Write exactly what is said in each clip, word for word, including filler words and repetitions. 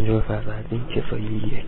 پنجاه فروردین کفایه یک.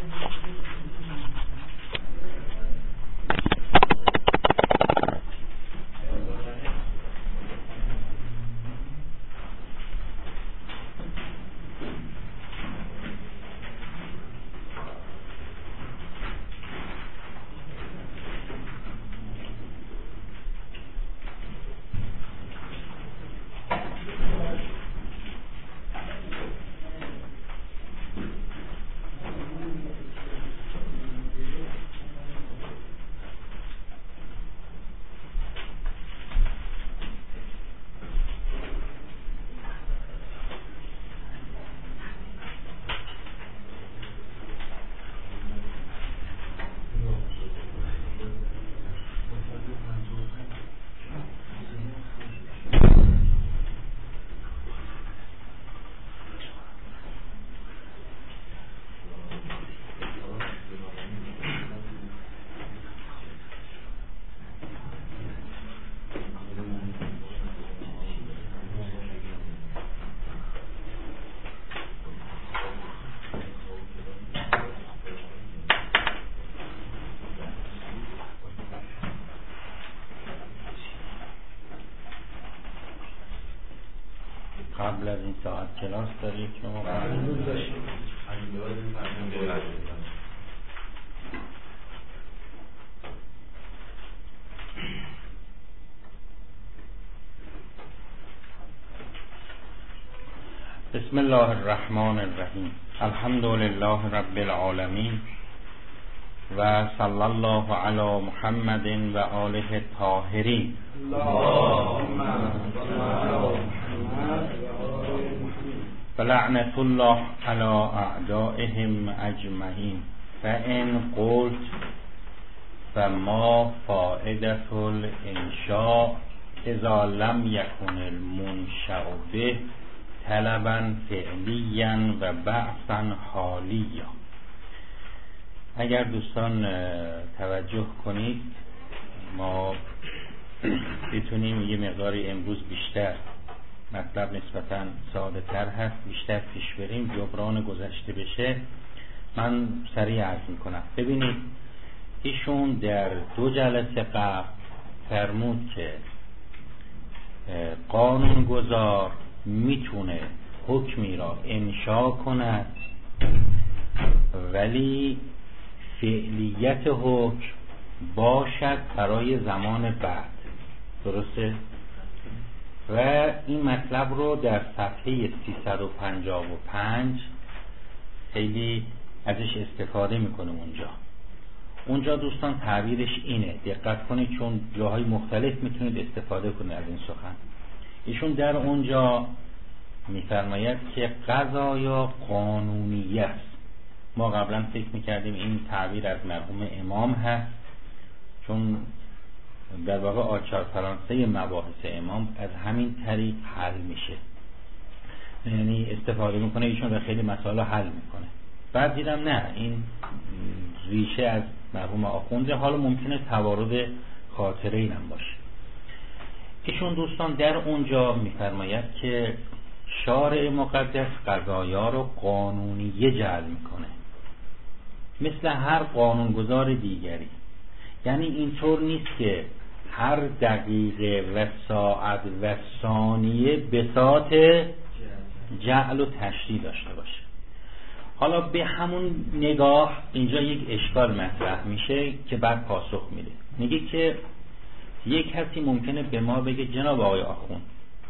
قبل از این ساعت کلاس دارید شما؟ امروز داشتیم. بسم الله الرحمن الرحیم. الحمد لله رب العالمین و صلی الله علی محمد و آله الطاهرین. اللهم صل علی محمد فلعنة الله على اعدائهم اجمعین. فان قلت فما فائدة الانشاء اذا لم يكن المنشأ به طلبا فعلیا و بعثا حالیا. اگر دوستان توجه کنید ما بتونیم یه مقداری امروز بیشتر مطلب نسبتاً ساده تر هست بیشتر پیش بریم، جبران گذشته بشه. من سریع عرض میکنم. ببینید ایشون در دو جلسه قبل فرمود که قانونگذار میتونه حکمی را انشاء کند ولی فعلیت حکم باشد برای زمان بعد. درسته؟ و این مطلب رو در صفحه سیصد و پنجاه و پنج خیلی ازش استفاده میکنه. اونجا اونجا دوستان تعبیرش اینه، دقت کنید چون جاهای مختلف میتونید استفاده کنید از این سخن. ایشون در اونجا میفرماید که قضایا قانونیه است. ما قبلا فکر میکردیم این تعبیر از مرحوم امام هست، چون در واقع آچار فرانسه مباحث امام از همین طریق حل میشه، یعنی استفاده میکنه ایشون و خیلی مسائل حل میکنه. بعد دیدم نه، این ریشه از مرحوم آخونده، حالا ممکنه توارد خاطره اینم باشه. ایشون دوستان در اونجا میفرماید که شارع مقدس قضایا رو قانونیه جعل میکنه مثل هر قانونگذار دیگری. یعنی اینطور نیست که هر دقیقه و ساعت و ثانیه بساط جعل و تشریع داشته باشه. حالا به همون نگاه اینجا یک اشکال مطرح میشه که بعد پاسخ میده. میگه که یک کسی ممکنه به ما بگه جناب آقای آخوند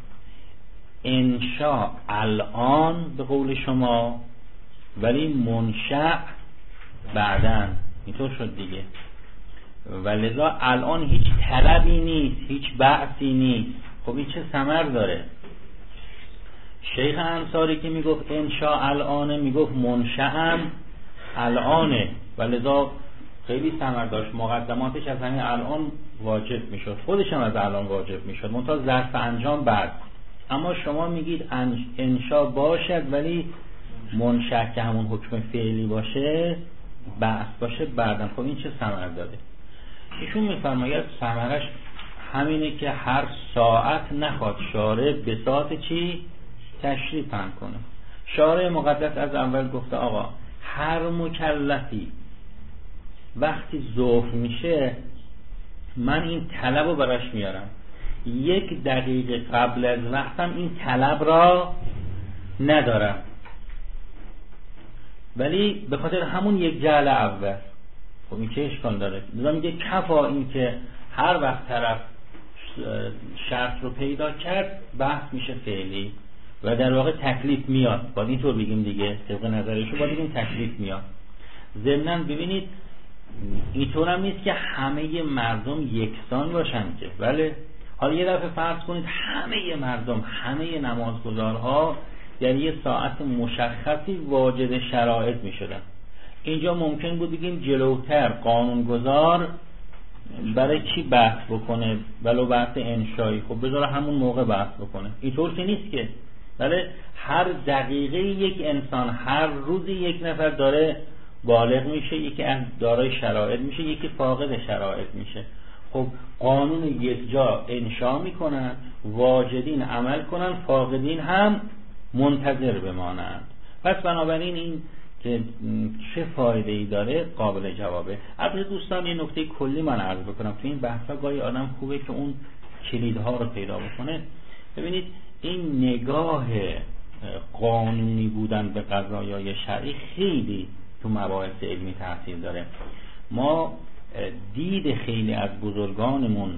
انشاء الان به قول شما ولی منشأ بعدن. اینطور شد دیگه. ولذا الان هیچ طلبی نیست، هیچ بعثی نیست. خب این چه ثمر داره؟ شیخ انصاری که میگفت انشاء الانه میگفت منشأم الانه، ولذا خیلی ثمر داشت. مقدماتش از همین الان واجب میشد، خودش هم از الان واجب میشد، منتها ظرف انجام بعد. اما شما میگید انشاء باشد ولی منشأ که همون حکم فعلی باشه بعث باشه بعدن. خب این چه ثمر داده؟ ایشون میفرماید ثمرش همینه که هر ساعت نخواد شارع بساط چی؟ تشریع پهن کنه. شارع مقدس از اول گفته آقا هر مکلفی وقتی ظهر میشه من این طلب رو براش میارم، یک دقیقه قبل از وقتم این طلب را ندارم، ولی به خاطر همون یک جعل اول. خب این چه اشکال داره؟ مثلا میگه کفا این که هر وقت طرف شرط رو پیدا کرد بحث میشه فعلی و در واقع تکلیف میاد. باید اینطور بگیم دیگه، طبق نظرشو باید بگیم تکلیف میاد. ضمناً ببینید اینطور هم نیست که همه مردم یکسان باشن که، بله. حالا یه دفعه فرض کنید همه مردم، همه نمازگزارها در یه ساعت مشخصی واجد شرایط می شدن. اینجا ممکن بود بگیم جلوتر قانونگذار برای چی بحث بکنه، ولو بحث انشایی، خب بذاره همون موقع بحث بکنه. اینطور که نیست که، بله. هر دقیقه یک انسان، هر روزی یک نفر داره بالغ میشه، یکی دارای شرایط میشه، یکی فاقد شرایط میشه. خب قانون یک جا انشا میکنن، واجدین عمل کنن، فاقدین هم منتظر بمانند. پس بنابراین این که چه فایده ای داره قابل جوابه. البته دوستان یه نکته کلی من عرض بکنم، تو این بحثا گاهی آدم خوبه که اون کلیدها رو پیدا بکنه. ببینید این نگاه قانونی بودن به قضایای شرعی خیلی تو مباحث علمی تاثیر داره. ما دید خیلی از بزرگانمون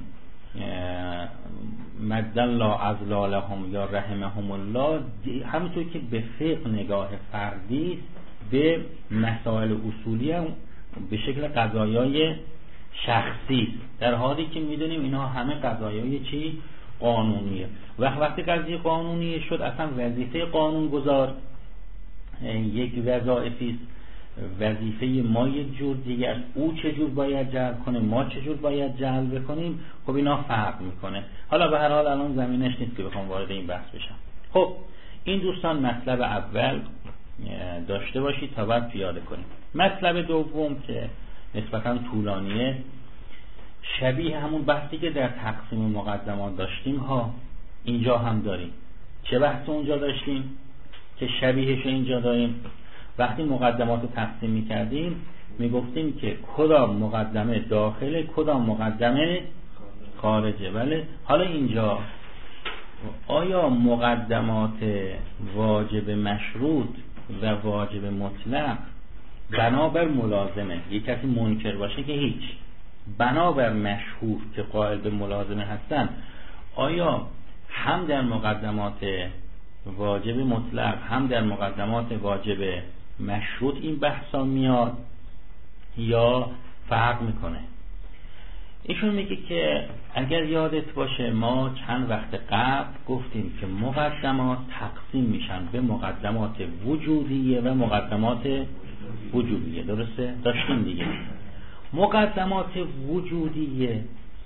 مد الله اذلالهم یا رحمهم الله، همونطور که به فقه نگاه فردی به مسائل اصولی هم به شکل قضایای شخصی، در حالی که میدونیم اینا همه قضایای چی؟ قانونیه. وقت وقتی قضیه قانونیه شد، اصلا وظیفه قانونگذار یک وظایفی است. وظیفه ما یک جور دیگه است، او چجور باید جلب کنه، ما چجور باید جلب بکنیم. خب اینا فرق میکنه. حالا به هر حال الان زمینش نیست که بخوام وارد این بحث بشم. خب این دوستان مطلب اول داشته باشید تا بعد پیاده کنیم. مطلب دوم که نسبتا طولانیه، شبیه همون بحثی که در تقسیم مقدمات داشتیم ها اینجا هم داریم. چه بحث اونجا داشتیم که شبیهش اینجا داریم؟ وقتی مقدمات رو تقسیم می‌کردیم میگفتیم که کدام مقدمه داخله، کدام مقدمه خارجه. بله. حالا اینجا آیا مقدمات واجب مشروط و واجب مطلق بنابر ملازمه، یک کسی منکر باشه که هیچ، بنابر مشهور که قائل به ملازمه هستن، آیا هم در مقدمات واجب مطلق هم در مقدمات واجب مشروط این بحثا میاد یا فرق میکنه؟ ایشون میگه که اگر یادت باشه ما چند وقت قبل گفتیم که مقدمات تقسیم میشن به مقدمات وجودیه و مقدمات وجوبیه. درسته؟ داشتیم دیگه. مقدمات وجودیه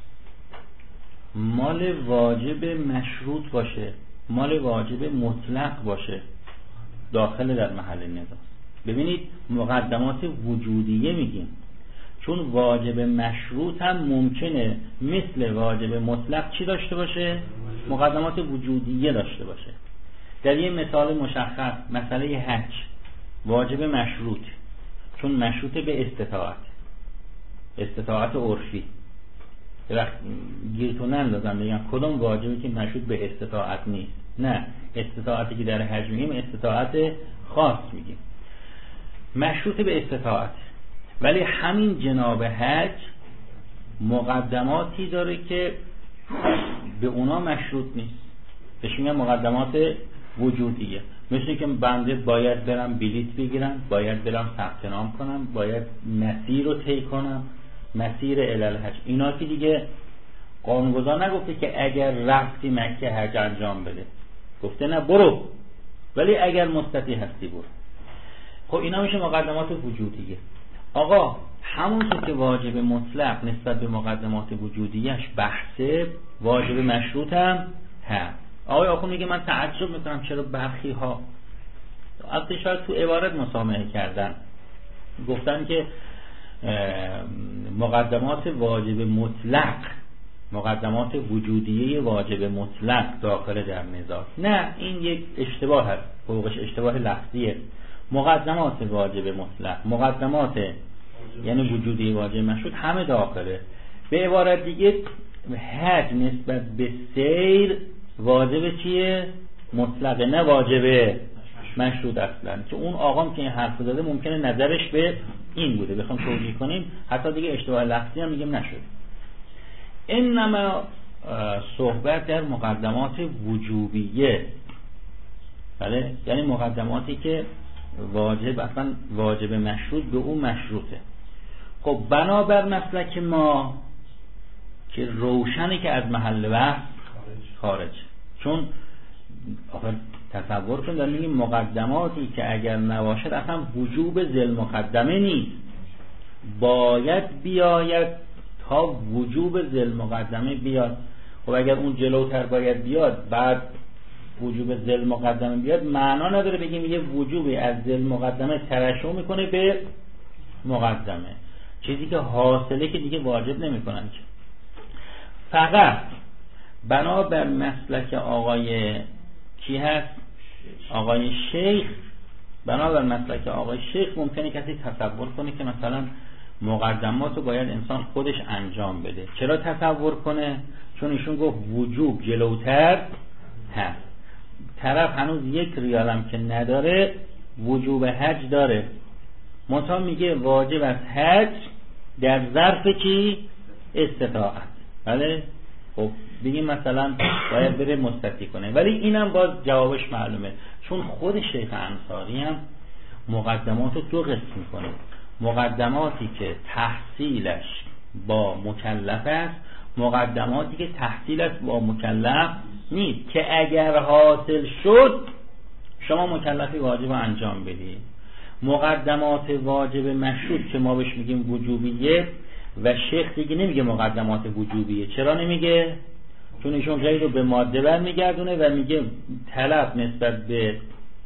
مال واجب مشروط باشه، مال واجب مطلق باشه، داخل در محل نزاع. ببینید مقدمات وجودیه میگیم چون واجب مشروط هم ممکنه مثل واجب مطلق چی داشته باشه؟ مقدمات وجودیه داشته باشه. در یه مثال مشخص، مسئله حج واجب مشروط، چون مشروط به استطاعت، استطاعت عرفی. وقت گیرتون نندازم بگم کدوم واجبی که مشروط به استطاعت نیست. نه، استطاعتی که در حج میگیم استطاعت خاص میگیم، مشروط به استطاعت. ولی همین جناب حج مقدماتی داره که به اونا مشروط نیست، بهش میگن مقدمات وجودیه. مثل که بنده باید برم بلیط بگیرم، باید برم ثبت نام کنم، باید مسیر رو طی کنم، مسیر الالحج. اینا که دیگه قانونگذار نگفته که اگر رفتی مکه حج انجام بده، گفته نه برو، ولی اگر مستطیع هستی برو. خب اینا میشه مقدمات وجودیه. آقا همونطور که واجب مطلق نسبت به مقدمات وجودیش بحثه، واجب مشروط هم هست. آقای آخون میگه من تعجب میکنم چرا برخی ها البته شاید تو عبارت مسامحه کردن، گفتن که مقدمات واجب مطلق، مقدمات وجودیه واجب مطلق داخل در نزاع. نه، این یک اشتباه هست. فوقش اشتباه لفظیه. مقدمات واجب مطلق، مقدمات یعنی وجودی واجب مشروط همه داخله. به عبارت دیگه حج نسبت به سیر واجب چیه؟ مطلقه، نه واجب مشروط اصلا. که اون آقام که این حرف زده ممکنه نظرش به این بوده، بخوام توجیه کنیم حتی دیگه اشتباه لفظی هم میگیم نشد. اینما صحبت در مقدمات وجوبیه، بله، یعنی مقدماتی که واجب اصلا واجب مشروط به اون مشروطه. خب بنابر مسلک ما که روشنه که از محل بحث خارج، چون آخر تصور کن داریم میگیم مقدماتی که اگر نباشد اصلا وجوب ذل مقدمه نیست، باید بیاید تا وجوب ذل مقدمه بیاد. خب اگر اون جلوتر باید بیاد بعد وجوب ذل مقدمه بیاد، معنا نداره بگیم یه وجوبی از ذل مقدمه ترشح میکنه به مقدمه، چیزی که حاصله که دیگه واجب نمیکنن. که فقط بنابر مسلک آقای کی هست؟ آقای شیخ، بنابر مسلک آقای شیخ ممکنه کسی تصور کنه که مثلا مقدمات رو باید انسان خودش انجام بده. چرا تصور کنه؟ چون ایشون گفت وجوب جلوتر هست، طرف هنوز یک ریالم که نداره وجوب حج داره، منتها میگه واجب از حج در ظرف چی؟ استطاعت. بله، خب بگیم مثلا باید بره مستطیع کنه، ولی اینم باز جوابش معلومه، چون خود شیخ انصاری هم مقدمات رو دو قسم میکنه. مقدماتی که تحصیلش با مکلف است، مقدماتی که تحصیلش با مکلف نیست، که اگر حاصل شد شما مکلفی واجب انجام بدید. مقدمات واجب مشروط که ما بهش میگیم وجوبیه، و شیخ دیگه نمیگه مقدمات وجوبیه. چرا نمیگه؟ چون ایشون غیر رو به ماده برمیگردونه و میگه طلب نسبت به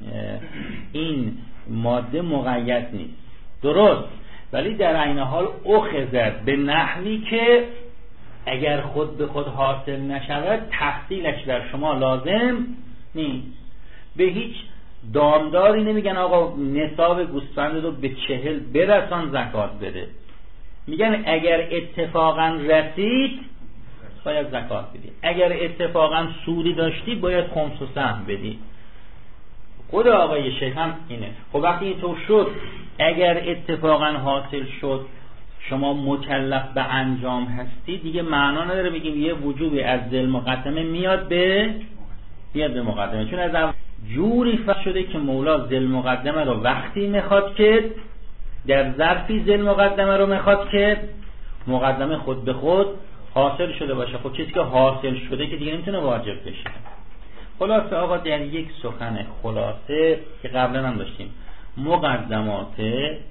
این ماده مقید نیست. درست، ولی در عین حال اخذت به نحوی که اگر خود به خود حاصل نشود تحصیلش در شما لازم نیست. به هیچ دامداری نمیگن آقا نصاب گوسفند رو به چهل برسان زکات بده، میگن اگر اتفاقا رسید باید زکات بدی، اگر اتفاقا سودی داشتی باید خمس و سهم بدی. خود آقای شیخ هم اینه. خب وقتی اینطور شد، اگر اتفاقا حاصل شد شما مکلف به انجام هستی، دیگه معنا نداره بگیم یه وجوبی از ذل مقدمه میاد به بیاد به مقدمه، چون از جوری فهم شده که مولا ذل مقدمه رو وقتی میخواد که در ظرفی ذل مقدمه رو میخواد که مقدمه خود به خود حاصل شده باشه. خب چیزی که حاصل شده که دیگه نمیتونه واجب بشه. خلاصه آقا در یک سخن خلاصه که قبلا هم داشتیم، مقدمات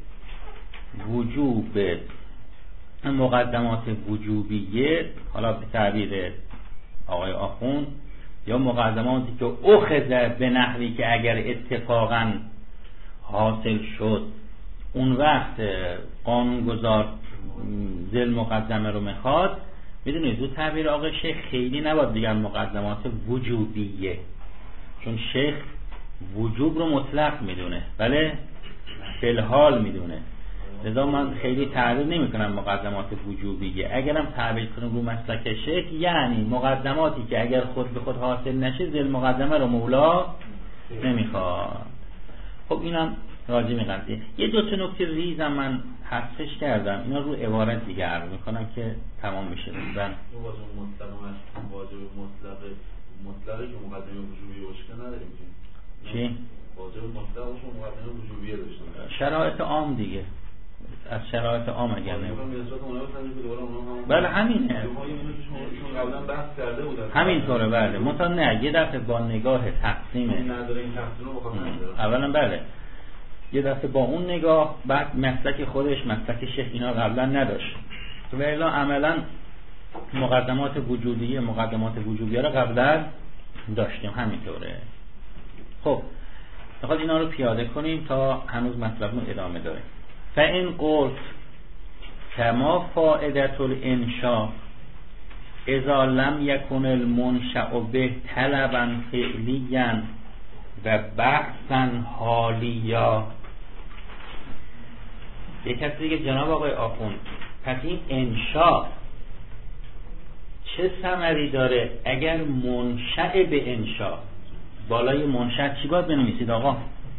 وجوب، مقدمات وجوبیه، حالا به تعبیر آقای آخوند، یا مقدماتی که اخذ به نحوی که اگر اتفاقا حاصل شد اون وقت قانونگذار ذل مقدمه رو میخواد. میدونید دو تعبیر آقای شیخ خیلی نباید دیگر مقدمات وجوبیه، چون شیخ وجوب رو مطلق میدونه، بله فی‌الحال میدونه، لذا من خیلی تعبیر نمی کنم مقدمات وجوبیه. اگرم تعبیر کنم رو مسلک شیخ، یعنی مقدماتی که اگر خود به خود حاصل نشه ذل مقدمه رو مولا نمیخواد. خب اینم راجع به قضیه. یه دو تا نکته ریزم من حذفش کردم، اینا رو عبارت دیگه عرض میکنم که تمام میشه. من واجب مطلق و واجب مطلق مطلقی که مقدمه وجوبی باشه نداریم. چی؟ واجب مطلق و مقدمه وجوبیه داشتن. شرایط عام دیگه، از شرایط عام اگر نه بله همینه، چون قبلا بحث کرده بودن همینطوره. بله منتها نه، یه دفعه با نگاه تقسیم نداره این تقسیم رو بخوام اولا بله یه دفعه با اون نگاه، بعد مسلک خودش مسلک شیخ اینا قبلا نداشت و الا عملا مقدمات وجودیه مقدمات وجوبیه رو قبلا داشتیم همینطوره. خب میخواد اینا رو پیاده کنیم تا هنوز مطلب رو ادامه داره. فَإِنْ قُلْتَ كَمَا فَائِدَةُ الْإِنْشَاءِ اذا لم يكن المنشأ به طلبا فعليا و بعثن حالیا. یک کسی دیگه جناب آقای آخوند، پس این انشاء چه ثمری داره اگر منشأ به انشاء؟ بالای منشأ چی باید بنویسید آقا؟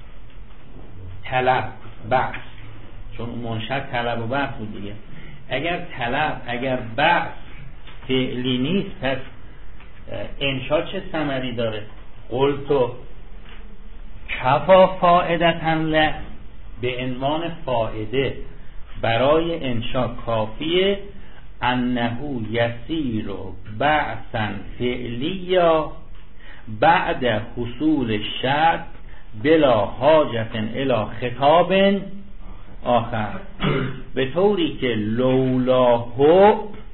طلب، بعث، چون منشأ طلب و بعث بود دیگه. اگر طلب، اگر بعث فعلی نیست، پس انشاء چه ثمری داره؟ قلتو کفا فائدةً له، به عنوان فائده برای انشاء کافیه انه یسیر بعثا فعلیا بعد حصول شرط بلا حاجت الی خطاب آخر، به طوری که لولاهو،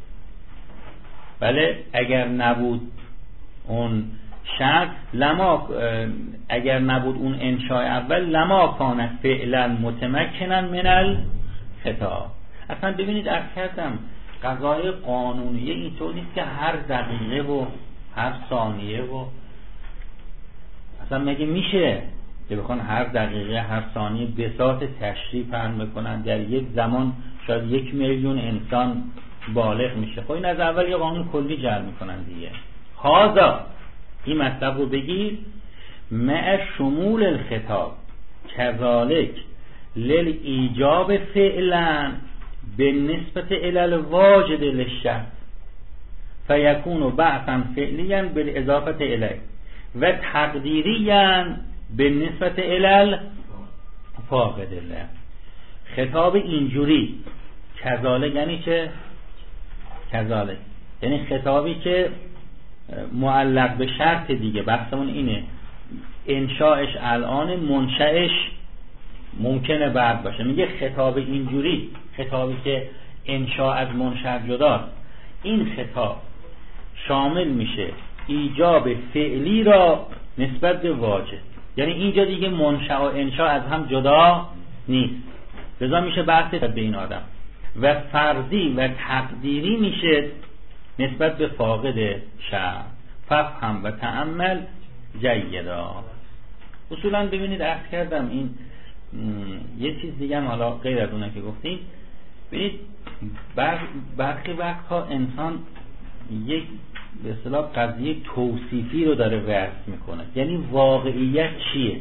بله اگر نبود اون شرط، لما اگر نبود اون انشاء اول، لما کان فعلا متمکنا من الخطاب. اصلا ببینید عرض کردم قضای قانونیه اینطور نیست که هر دقیقه و هر ثانیه و اصلا مگه میشه که بخوان هر دقیقه هر ثانیه بساط تشریح پهن بکنن؟ در یک زمان شاید یک میلیون انسان بالغ میشه. خب این از اول یه قانون کلی جعل میکنن دیگه. هازا، این مطلب رو بگیر، مع شمول الخطاب کذالک لیل ایجاب فعلا به نسبت الال واجد للشرط فیکون بعثا فعلیا بالاضافه الیه و تقدیریا به نسبت الال فاقد له. خطاب اینجوری کذالک یعنی چه؟ کذالک یعنی خطابی که معلق به شرط دیگه. بحثمون اینه انشاءش الان، منشأش ممکنه بعد باشه. میگه خطاب اینجوری، خطابی که انشاء از منشأ جداست، این خطاب شامل میشه ایجاب فعلی را نسبت به واجب. یعنی اینجا دیگه منشأ و انشاء از هم جدا نیست، لذا میشه بحث به این آدم. و فرضی و تقدیری میشه نسبت به فاقد شرط. ففهم و تأمل جیدا. اصولا ببینید عرض کردم این یه چیز دیگه هم حالا غیر از اونه که گفتیم، ببینید برخی وقتها انسان یک به اصطلاح قضیه توصیفی رو داره وصف میکنه. یعنی واقعیت چیه؟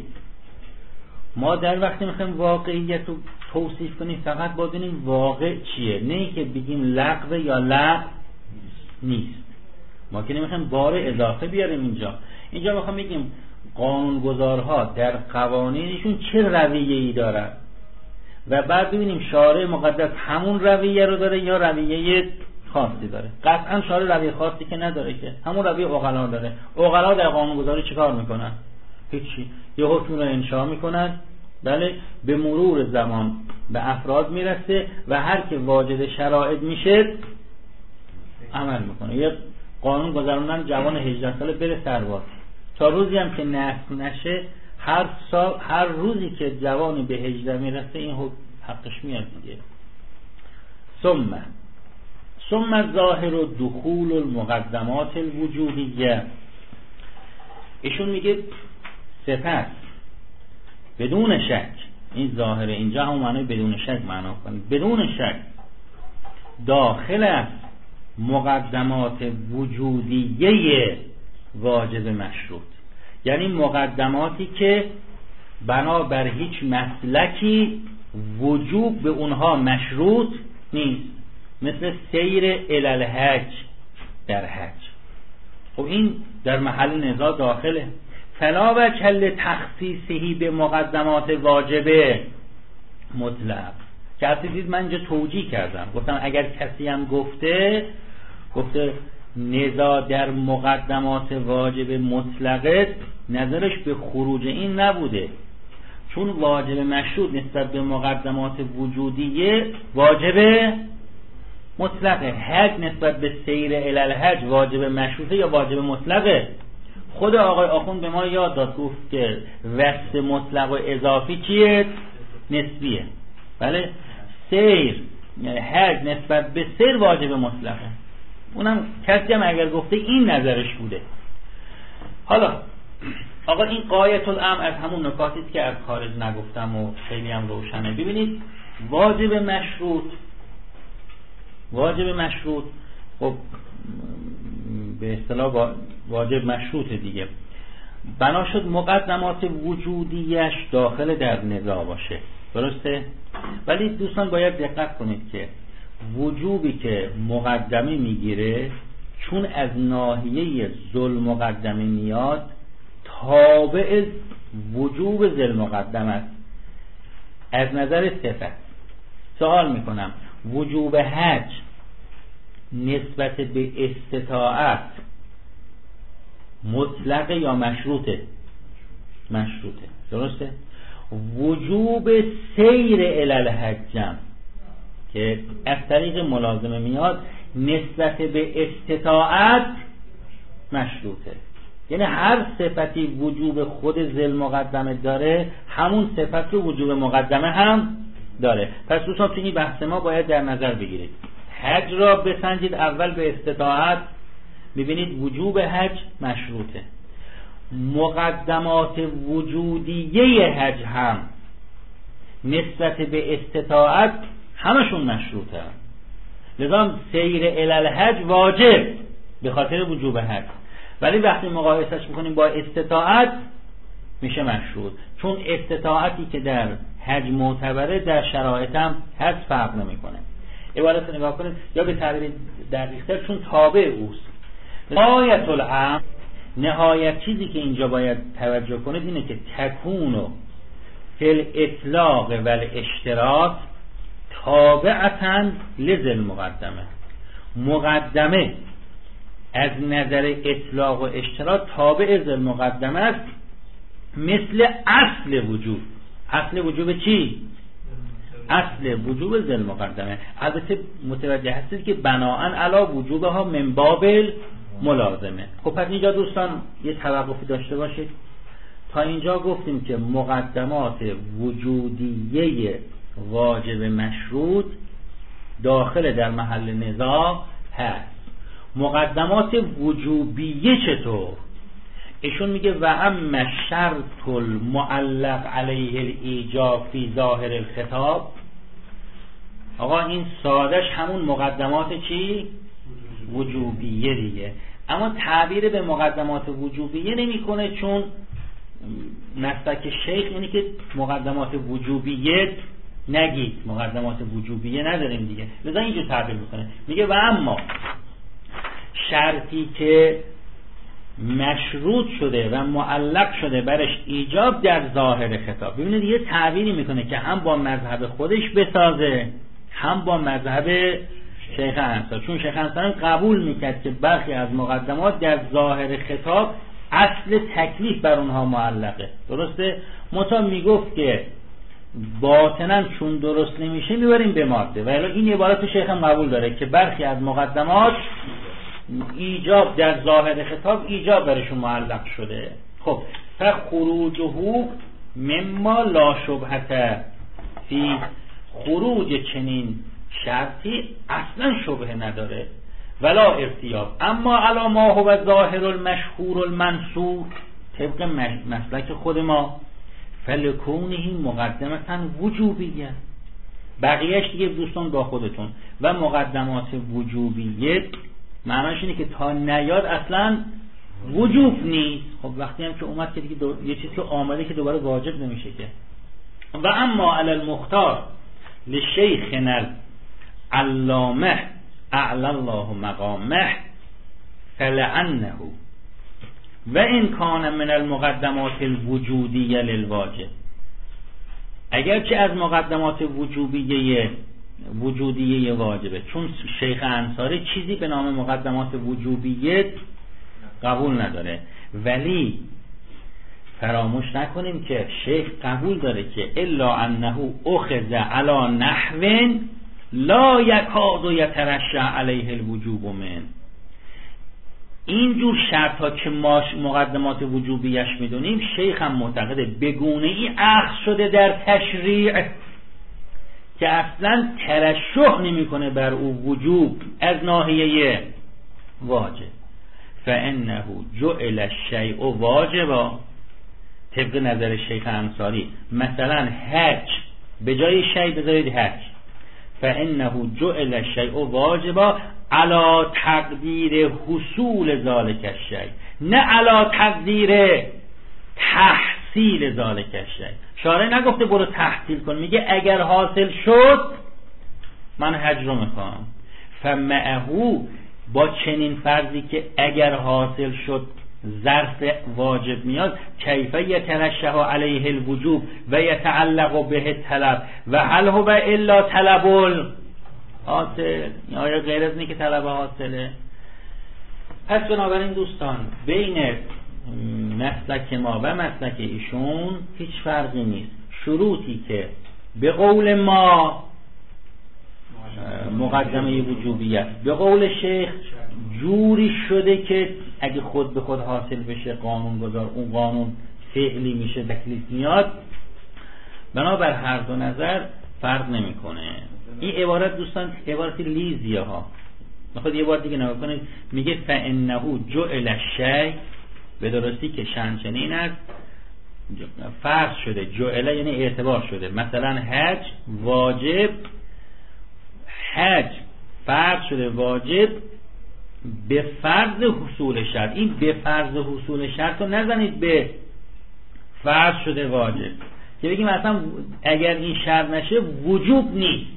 ما در وقتی میخوایم واقعیت رو توصیف کنیم فقط باید ببینیم واقع چیه، نه اینکه بگیم لغو یا لغو نیست. ما که نمیخوایم بار اضافه بیاریم اینجا. اینجا میخوایم بگیم قانونگذارها در قوانینشون چه رویه‌ای دارن و بعد ببینیم شارع مقدس همون رویه رو داره یا رویه خاصی داره. قطعا شارع رویه خاصی که نداره، که همون رویه عقلا داره. عقلا در قانونگذاری چیکار میکنن؟ هیچی، یه حکم رو انشاء میکنن، بله، به مرور زمان به افراد میرسه و هر که واجد شرایط میشه عمل میکنه. یه قانون گذروندن جوان هجده ساله بره سرباز، تا روزی هم که نسخ نشه هر سال هر روزی که جوانی به هجده میرسه این حقش میاد دیگه. ثم ثم ظاهر دخول المقدمات الوجوبیه. ایشون میگه سپس بدون شک، این ظاهر اینجا هم معنی بدون شک معنا کنه، بدون شک داخل است مقدمات وجودیه واجب مشروط. یعنی مقدماتی که بنابر هیچ مسلکی وجوب به اونها مشروط نیست، مثل سیر الالحج در حج. خب این در محل نزاع داخله. فلا وجه تخصیصهی به مقدمات واجبه مطلق. کسی دید من اینجا توجیه کردم، گفتم اگر کسی هم گفته گفته نزاع در مقدمات واجب مطلقه، نظرش به خروج این نبوده، چون واجب مشروط نسبت به مقدمات وجودیه واجب مطلقه. حج نسبت به سیر الالحج واجب مشروطه یا واجب مطلقه؟ خود آقای آخوند به ما یاد داد، گفت که وصف مطلق و اضافی چیه؟ نسبیه. بله، سیر حج نسبت به سیر واجب مطلقه. اونم کسی هم اگر گفته این نظرش بوده. حالا آقا این غایت الامر از همون نکاتی است که از خارج نگفتم و خیلی هم روشنه. ببینید واجب مشروط، واجب مشروط خب به اصطلاح واجب مشروط دیگه، بنا شد مقدمات وجودیش داخل در نزاع باشه، درسته؟ ولی دوستان باید دقت کنید که وجوبی که مقدمه میگیره چون از ناحیه ذل مقدمه میاد تابع وجوب ذل مقدمه است. از نظر صفت سوال میکنم وجوب حج نسبت به استطاعت مطلقه یا مشروطه؟ مشروطه، درسته؟ وجوب سیر الی الحجم که از طریق ملازمه میاد نسبت به استطاعت مشروطه. یعنی هر صفتی وجوب خود ذل مقدمه داره همون صفت رو وجوب مقدمه هم داره. پس دوستان تو این بحث ما باید در نظر بگیرید حج را بسنجید اول به استطاعت، ببینید وجوب حج مشروطه، مقدمات وجودیه حج هم نسبت به استطاعت همشون مشروطه، لذا سیر الی الحج واجب به خاطر وجوب حج، ولی وقتی مقایسش میکنیم با استطاعت میشه مشروط، چون استطاعتی که در حج معتبره در شرایط هم حج فرق نمیکنه. عبارت رو نگاه کنید یا به تعبیر دقیق‌تر چون تابع اوست. غایت الامر، نهایت چیزی که اینجا باید توجه کنید اینه که تکونو فی الاطلاق و الاشتراط تابعتاً لذل مقدمه. مقدمه از نظر اطلاق و اشتراط تابع ذل مقدمه است، مثل اصل وجوب. اصل وجوب چی؟ اصل وجوب ذل مقدمه. البته متوجه هستید که بناءً علی وجوبها من باب ملازمه. خب پس اینجا دوستان یه توقفی داشته باشید. تا اینجا گفتیم که مقدمات وجودیه واجب مشروط داخل در محل نزاع هست. مقدمات وجوبیه چطور؟ ایشون میگه و اما شرط المعلق علیه الایجاب فی ظاهر الخطاب. آقا این سادش همون مقدمات چی؟ وجوبیه دیگه، اما تعبیر به مقدمات وجوبیه نمیکنه چون مسلک شیخ اینه که مقدمات وجوبیه نگید، مقدمات وجوبیه نداریم دیگه، لذا اینجور تعبیر میکنه، میگه و اما شرطی که مشروط شده و معلق شده برش ایجاب در ظاهر خطاب. ببینید یه تعبیری میکنه که هم با مذهب خودش بسازه هم با مذهب شیخ انصاری، چون شیخ انصاری قبول میکرد که برخی از مقدمات در ظاهر خطاب اصل تکلیف بر اونها معلقه، درسته؟ متا میگفت که باطنا چون درست نمیشه میبریم به ماده، و الا این عبارت شیخ هم قبول داره که برخی از مقدمات ایجاب در ظاهر خطاب ایجاب برشون معلق شده. خب فخروجه مما لا شبهه فی، خروج چنین شرطی اصلا شبهه نداره ولا ارتیاب، اما علی ما هو ظاهر المشهور المنصور طبق مسلک خود ما فلکونه مقدمتا وجوبیه. بقیهش دیگه دوستان با خودتون. و مقدمات وجوبیه معناش اینه که تا نیاد اصلا وجوب نیست. خب وقتی هم که اومد که دیگه دو... یه چیزی که آمده که دوباره واجب نمیشه که. و اما علی المختار لشیخنا علامه اعلی الله مقامه فلعنه و این کان من المقدمات الوجودیه للواجب. اگرچه از مقدمات وجوبیه وجودیه واجبه، چون شیخ انصاری چیزی به نام مقدمات وجوبیه قبول نداره، ولی فراموش نکنیم که شیخ قبول داره که الا انه اخذ علی نحو لا یکاد یترشح علیه الوجوب من. اینجور شرط ها که ما مقدمات وجوبیش میدونیم شیخ هم معتقده بگونه ای اخذ شده در تشریع که اصلا ترشح نمیکنه بر او وجوب از ناحیه واجب. فانه جعل الشیء واجبا، طبق نظر شیخ انصاری مثلا حج به جای شیء بذارید حج، فانه جعل الشیء واجبا علی تقدیر حصول ذالک الشیء، نه علی تقدیر تحصیل ذالک الشیء. شارع نگفته برو تحصیل کن، میگه اگر حاصل شد من حج رو میخوام. فمعهو، با چنین فرضی که اگر حاصل شد ظرف واجب میاد، کیف یترشح علیه الوجوب و یتعلق به طلب و هل هو الا طلب حاصل، یا غیر از اینه که طلب حاصله. پس بنابراین دوستان بین مسلک ما و مسلک ایشون هیچ فرقی نیست. شروطی که به قول ما مقدمه وجوبیت، به قول شیخ جوری شده که اگه خود به خود حاصل بشه قانون گذار، اون قانون فعلی میشه، تکلیف میاد، بنابر هر دو نظر فرق نمیکنه. این عبارت دوستان عبارتی لیزیه ها، میخواد یه بار دیگه نگاه کنید. میگه فانه جعل الشیء، به درستی که شأن چنین است، فرض شده، جعل یعنی اعتبار شده، مثلا حج واجب، حج فرض شده واجب به فرض حصول شرط. این به فرض حصول شرط رو نزنید به فرض شده واجب، که بگیم مثلا اگر این شرط نشه وجوب نیست،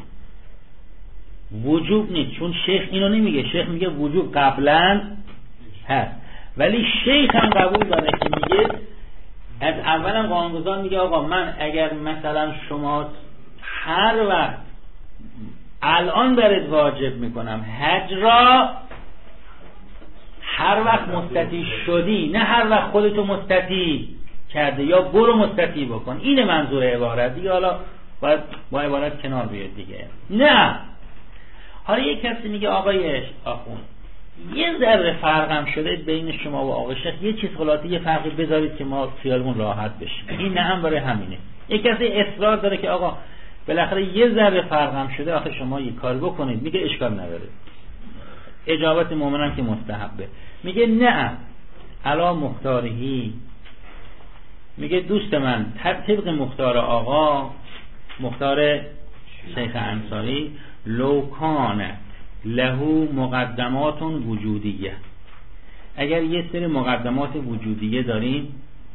وجوب نیست، چون شیخ اینو نمیگه، شیخ میگه وجوب قبلا هست، ولی شیخ هم قبول داره که میگه از اولا قانونگذار میگه آقا من اگر مثلا شما هر وقت الان برات واجب میکنم حج را، هر وقت مستطیع شدی، نه هر وقت خودتو مستطیع کرده یا برو مستطیع بکن. اینه منظور عبارت دیگه. حالا باید با عبارت کنار بیاد دیگه. نه حالا یک کسی میگه آقای آخوند یه ذره فرقم شده بین شما و آقای شیخ، یه چیز خلاصه یه فرقی بذارید که ما خیالمون راحت بشه. این نه هم برای همینه. یک کسی اصرار داره که آقا بالاخره یه ذره فرقم شده، آخه شما یه کار بکنید. میگه اشکال نداره، اجابت مومنم که مستحبه. میگه نه علا مختارهی، میگه دوست من طبق مختار آقا، مختار شیخ انصاری، لوکان لهو مقدمات وجودیه، اگر یه سری مقدمات وجودیه داریم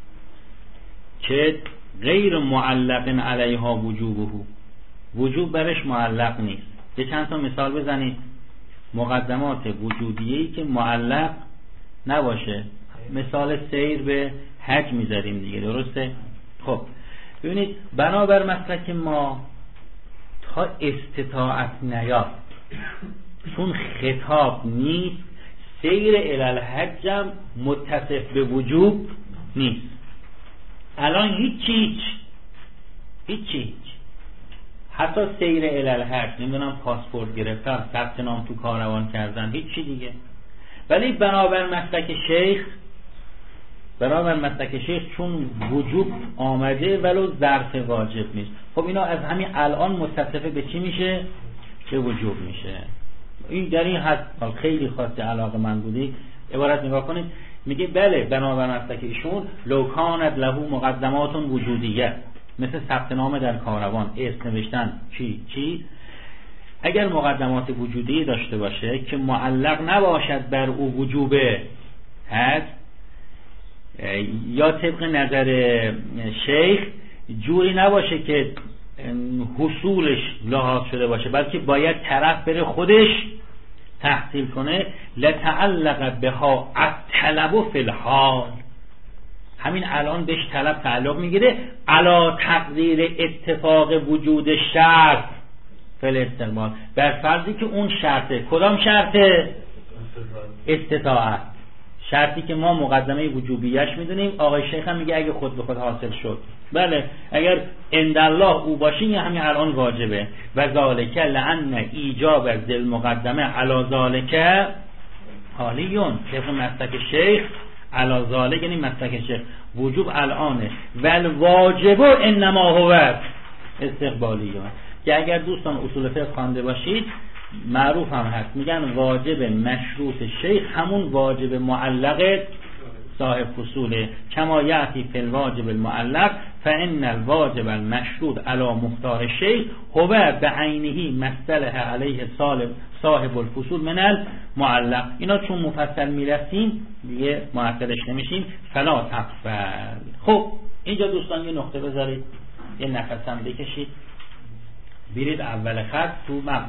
که غیر معلق علیها وجوبه، وجوب برش معلق نیست. یه چند تا مثال بزنید مقدمات وجودیه‌ای که معلق نباشه. مثال سیر به حج میذاریم دیگه، درسته؟ خب ببینید بنابر مسلک ما تا استطاعت نیاد، چون خطاب نیست، سیر الالحج هم متصف به وجوب نیست. الان هیچ هیچ هیچ هیچ حتی سیر الالحج، نمیدونم پاسپورت گرفتن، ثبت نام تو کاروان کردن، هیچی دیگه. ولی بنابر مسلک شیخ، بنابر مسلک شیخ چون وجوب آمده ولو ظرف واجب نیست، خب اینا از همین الان متصفه به چی میشه؟ به وجوب میشه. این در این حد خیلی خاص علاقه من بودی عبارت نگاه کنید. میگه بله بنابر مسلک ایشون لو کانت له مقدمات وجودیه، مثل ثبت نام در کاروان، اسم نوشتن، چی چی، اگر مقدمات وجودی داشته باشه که معلق نباشد بر او وجوب حج، یا طبق نظر شیخ جوری نباشه که حصولش لحاظ شده باشه، بلکه باید طرف بره خودش تحصیل کنه، لتعلق بها الطلب فی الحال، همین الان بهش طلب تعلق میگیره، علا تقدیر اتفاق وجود شرط فی الاستقبال، بر فرضی که اون شرطه. کدام شرطه؟ استطاعت، شرطی که ما مقدمه وجوبیش میدونیم. آقای شیخ هم میگه اگه خود به خود حاصل شد، بله اگر اندالله او باشین یا همین الان واجبه. و ذالک لعن ایجاب از ذل مقدمه علا ذالک حالیون، طبق مسلک شیخ علا ذالک یعنی مسلک شیخ وجوب الانه، ول واجب انما هو استقبالیون. که اگر دوستان اصول فقه خوانده باشید معروف هم هست، میگن واجب مشروط شیخ همون واجب معلق صاحب فصوله، کما یأتی فی الواجب المعلق فإن الواجب المشروط علی مختار شیخ هو بعینه مصطلح علیه صاحب الفصول من المعلق. اینا چون مفصل میرسیم دیگه معطلش نمیشیم. فلا تغفل. خب اینجا دوستان یه نقطه بذارید، یه نفس هم بکشید، برید اول خط تو مبنا.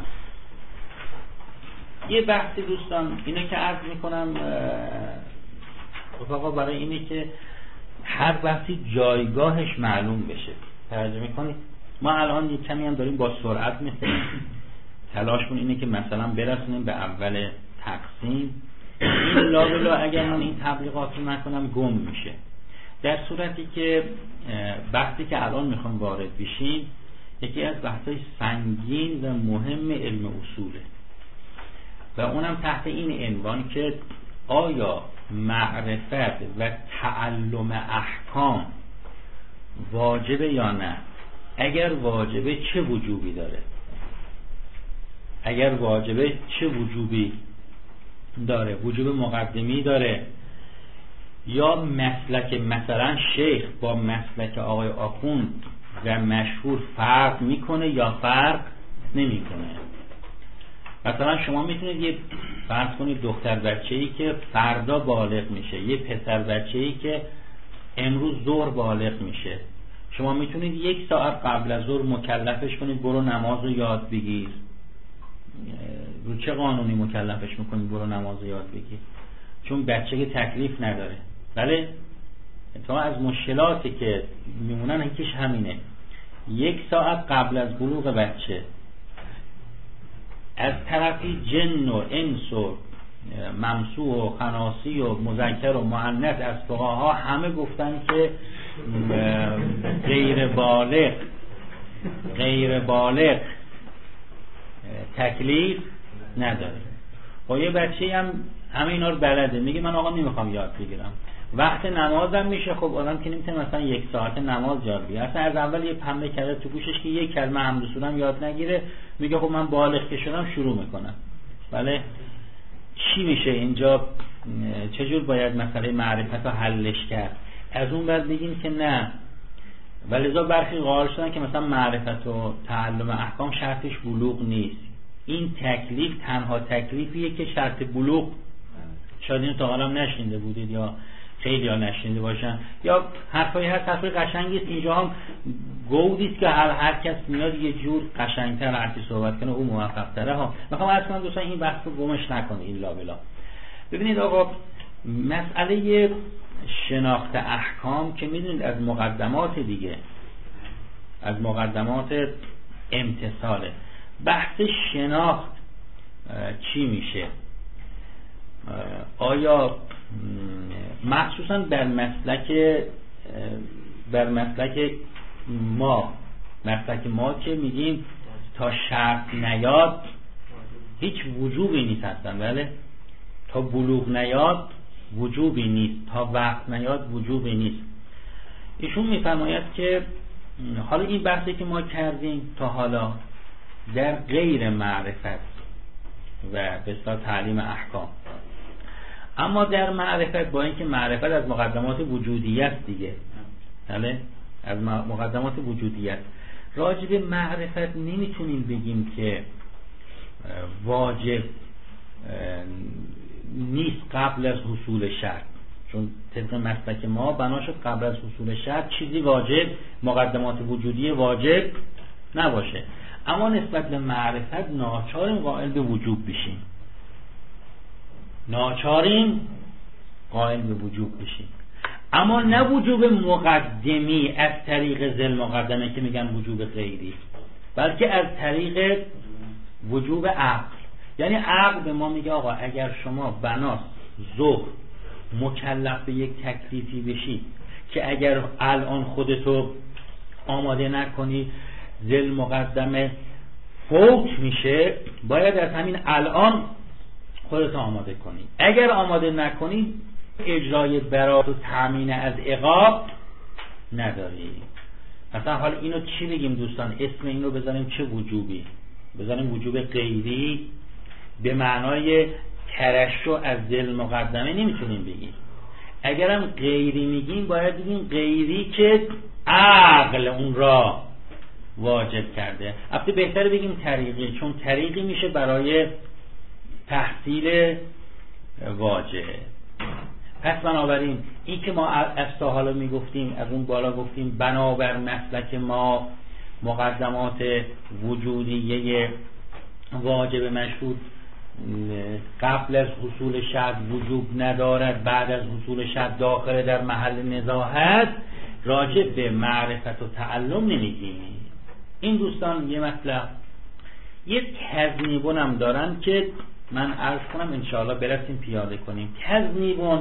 یه بحثی دوستان اینه که عرض میکنم اتفاقا برای اینه که هر بحثی جایگاهش معلوم بشه. توجه میکنید؟ ما الان یه کمی هم داریم با سرعت مثل تلاشمون اینه که مثلا برسونیم به اول تقسیم. این لا بلا اگر من این تبلیغات رو نکنم گم میشه. در صورتی که بحثی که الان میخوام وارد بشیم یکی از بحثای سنگین و مهم علم اصوله و اونم تحت این عنوان که آیا معرفت و تعلم احکام واجبه یا نه؟ اگر واجبه چه وجوبی داره؟ اگر واجبه چه وجوبی داره؟ وجوب مقدمی داره یا مسلک مثلا شیخ با مسلک آقای آخوند و مشهور فرق میکنه یا فرق نمیکنه؟ مثلا شما میتونید یه فرض کنید دختر بچه‌ای که فردا بالغ میشه، یه پسر بچه‌ای که امروز ظهر بالغ میشه، شما میتونید یک ساعت قبل از ظهر مکلفش کنید برو نماز رو یاد بگیر. رو چه قانونی مکلفش میکنید برو نماز رو یاد بگیر؟ چون بچه که تکلیف نداره. بله تا از مشکلاتی که میمونن یکیش همینه، یک ساعت قبل از بلوغ بچه از طرفی جن و انس و ممسوح و خناسی و مذکر و مؤنث از فقها همه گفتن که غیر بالغ غیر بالغ تکلیف نداره. با یه بچه هم همه اینا رو بلده، میگه من آقا نمیخوام یاد بگیرم. وقت نمازم میشه، خب آدم که نمیتونه مثلا یک ساعت نماز یاد بگیره، اصلا از اول یه پنبه کرده تو گوشش که یک کلمه حمد و سورم یاد نگیره، میگه خب من بالغ که شدم شروع میکنم. بله چی میشه اینجا؟ چجور باید مسئله معرفت رو حلش کرد؟ از اون بعد بگیم که نه، ولذا برخی قائل شدن که مثلا معرفت و تعلم احکام شرطش بلوغ نیست. این تکلیف تنها تکلیفیه که شرط بلوغ، شاید اینو تا حالا نشنیده بودید یا خیلی ها نشنیده باشن یا حرفایی هست، حرفای قشنگی است. اینجا هم گودیست که هر هر کس میاد یه جور قشنگتر هرچی صحبت کنه اون موفق تره ها. میخوام عرض کنم دوستان این بحث رو گمش نکنه این لا بلا. ببینید آقا مسئله شناخت احکام که میدونید از مقدمات دیگه، از مقدمات امتثاله. بحث شناخت چی میشه؟ آیا مخصوصا در مسلک در مسلک ما مسلک ما که میگیم تا شرط نیاد هیچ وجوبی نیست هستن، بله تا بلوغ نیاد وجوبی نیست، تا وقت نیاد وجوبی نیست. ایشون میفرماید که حالا این بحثی که ما کردیم تا حالا در غیر معرفت و به اصطلاح تعلیم احکام، اما در معرفت با اینکه معرفت از مقدمات وجودیت دیگه، بله از مقدمات وجودیت، راجع به معرفت نمیتونیم بگیم که واجب نیست قبل از حصول شرط، چون طبق مسلک ما بنا شد قبل از حصول شرط چیزی واجب، مقدمات وجودی واجب نباشه. اما نسبت به معرفت ناچاریم قائل به وجوب بشیم، ناچاریم قائل به وجوب بشیم، اما نه وجوب مقدمی از طریق ذل مقدمه که میگن وجوب غیری، بلکه از طریق وجوب عقل. یعنی عقل به ما میگه آقا اگر شما بناس ظهر مکلف به یک تکلیفی بشی که اگر الان خودتو آماده نکنی ذل مقدمه فوت میشه، باید از همین الان خودتو آماده کنی. اگر آماده نکنی اجرای برات و تامین از عقاب نداری. مثلا حالا اینو چی بگیم دوستان؟ اسم اینو بذاریم چه وجوبی؟ بزنیم وجوب غیری به معنای ترشح از دل مقدمه نمیتونیم بگیم. اگرم غیری میگیم باید بگیم غیری که عقل اون را واجب کرده. البته بهتره بگیم طریقی، چون طریقی میشه برای تحصیل واجب. پس بنابراین این که ما از تا حالا میگفتیم، از اون بالا گفتیم بنابر مسلک ما مقدمات وجودیه واجب مشروط قبل از حصول شرط وجوب ندارد، بعد از حصول شرط داخل در محل نزاع هست، راجع به معرفت و تعلم نمیگیم. این دوستان یه مطلب. یه تذنیبون هم دارن که من عرض کنم انشاءالله برسیم پیاده کنیم. تذنیبون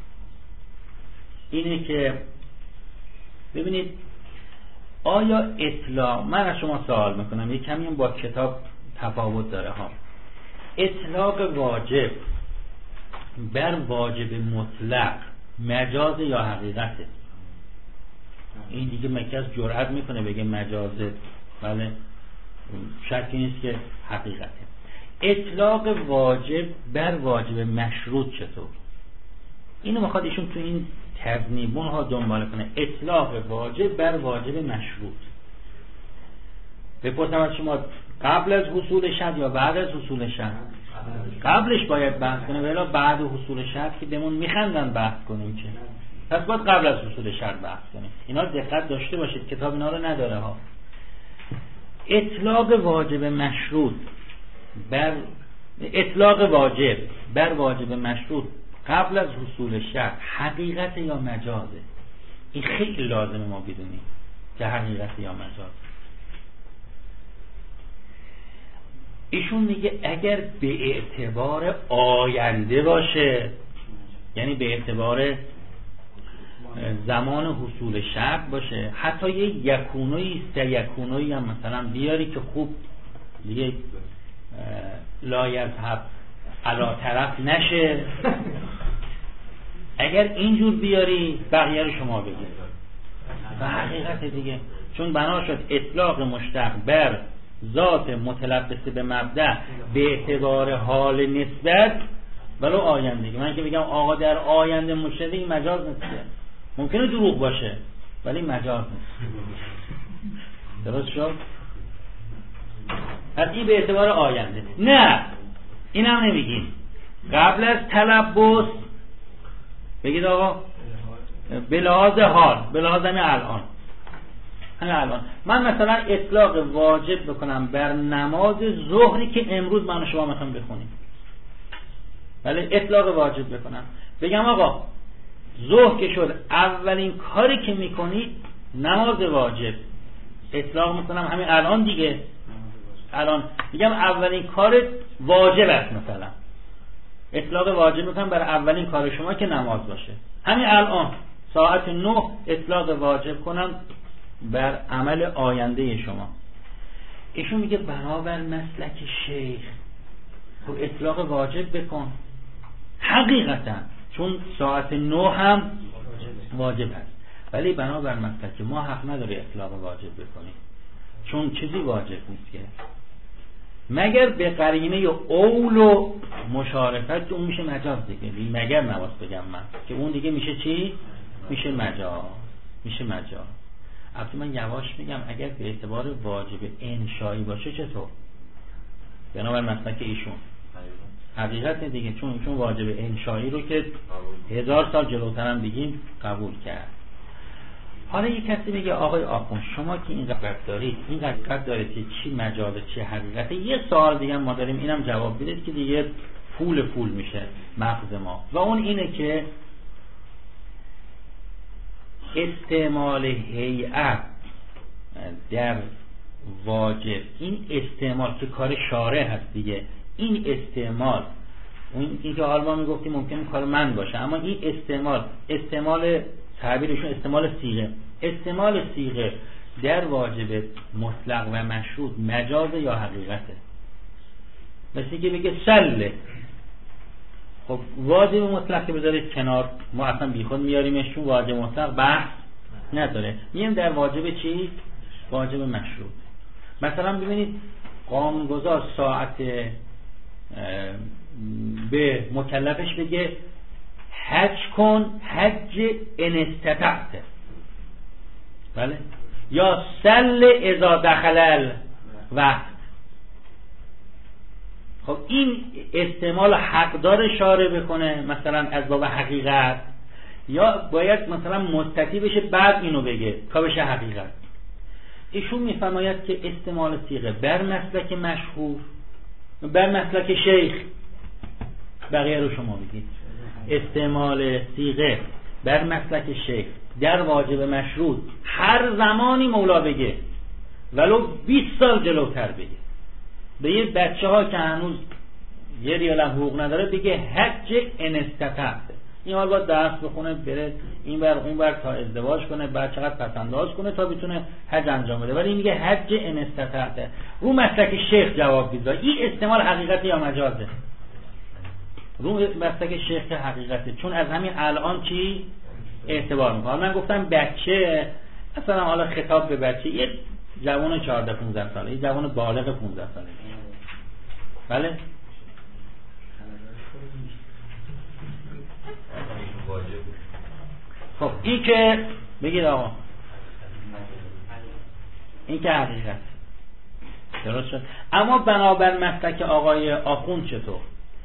اینه که ببینید آیا اطلاق، من از شما سوال میکنم، یه کمی با کتاب تفاوت داره ها، اطلاق واجب بر واجب مطلق مجاز یا حقیقته؟ این دیگه مکس جرأت میکنه بگه مجازه، بله شکی نیست که حقیقته. اطلاق واجب بر واجب مشروط چطور؟ اینو میخواد ایشون تو این تذنیبون ها دنبال کنه. اطلاق واجب بر واجب مشروط. بپرسم از شما قبل از حصول شرط یا بعد از حصول شرط؟ قبلش باید بحث کنیم، ولی بعد حصول شرط که بهمون میخندن بحث کنیم که. پس باید قبل از حصول شرط بحث کنیم. اینا دقت داشته باشید، کتاب اینا رو نداره ها. اطلاق واجب مشروط بر اطلاق واجب بر واجب مشروط قبل از حصول شرط حقیقت یا مجازه؟ این خیلی لازمه ما بدونیم که حقیقت یا مجاز. ایشون میگه اگر به اعتبار آینده باشه، یعنی به اعتبار زمان حصول شرط باشه، حتی یه یکونوی سیکونوی هم مثلا بیاری که خوب دیگه لایذهب علا طرف نشه، اگر اینجور بیاری بقیه رو شما بگید و حقیقت دیگه. چون بنا شد اطلاق مشتق بر ذات متلبسه به مبدأ به اعتبار حال نسبت ولو آینده. من که بگم آقا در آینده مشتق، این مجاز نیست، ممکنه دروغ باشه ولی مجاز نیست. درست شد؟ پس این به اعتبار آینده. نه این هم نمیگیم. قبل از تلبس بگید آقا به لحاظ حال، به لحاظ همین الان، همین الان من مثلا اطلاق واجب بکنم بر نماز ظهری که امروز من و شما میخوایم بخونیم، ولی اطلاق واجب بکنم بگم آقا ظهر که شد اولین کاری که میکنید نماز واجب، اطلاق میکنم همین الان دیگه، الان میگم اولین کار واجب است، مثلا اطلاق واجب میکنم برای اولین کار شما که نماز باشه، همین الان ساعت نه اطلاق واجب کنم بر عمل آینده شما. ایشون میگه بنابر مسلک شیخ خب اطلاق واجب بکن حقیقتا، چون ساعت نه هم واجب هست، ولی بنابر مسلک ما حق نداره اطلاق واجب بکنیم، چون چیزی واجب نیست که مگر به قرینه اول و مشارفت که اون میشه مجاز دیگه. مگر نواز بگم من که اون دیگه میشه چی؟ میشه مجاز، میشه مجاز. البته من یواش میگم اگر به اعتبار واجب انشایی باشه چطور؟ بنابر مسلک ایشون حقیقت دیگه، چون چون واجب انشایی رو که هزار سال جلوترم بگیم قبول کرد. حالا یک کسی میگه آقای آخوند شما که این قدر دارید، این قدر دارید که چی مجازه چی حقیقته، یه سوال دیگه ما داریم، اینم جواب بدید که دیگه پول پول میشه مغز ما، و اون اینه که استعمال هیئت در واجب، این استعمال که کار شارع هست دیگه، این استعمال اون این که حالا ما میگفتیم ممکنه کار من باشه، اما این استعمال استعمال تعبیرشون استعمال صیغه، استعمال صیغه در واجب مطلق و مشروط مجاز یا حقیقته؟ مثل که بگه سله، خب واجب مطلق که بذارید کنار، ما اصلا بیخود میاریمش، چون واجب مطلق بحث نداره، میگیم در واجب چی؟ واجب مشروط. مثلا ببینید قانونگذار ساعت به مکلفش بگه حج کن حج ان استطعت، بله، یا سل اذا دخل الوقت. خب این استعمال حقدار شارع بکنه مثلا از باب حقیقت، یا باید مثلا مستطیع بشه بعد اینو بگه تا بشه حقیقت. ایشون میفرماید که استعمال صیغه بر مسلک مشهور، بر مسلک شیخ، بقیه رو شما بگید. استعمال صیغه بر مسلک شیخ در واجب مشروط هر زمانی مولا بگه، ولو بیست سال جلوتر بگه، به یه بچه ها که هنوز یه ریال هم حقوق نداره بگه حج ان استطعت. این حال باید درس بخونه، بره این بر اون بر تا ازدواج کنه، بعد چقدر پسنداز کنه تا بتونه حج انجام بده، ولی این میگه حج ان استطعت. رو مسلک شیخ جواب بده این استعمال حقیقتی یا مجازه؟ رو مسلک شیخ که حقیقته، چون از همین الان چی اعتبار میکنه. من گفتم بچه، مثلا حالا خطاب به بچه، یه جوان چهارده پانزده ساله، یه جوان بالغ پانزده ساله، بله. خب این که بگید آقا این که حقیقت درست شد. اما بنابر مسلک آقای آخوند چطور؟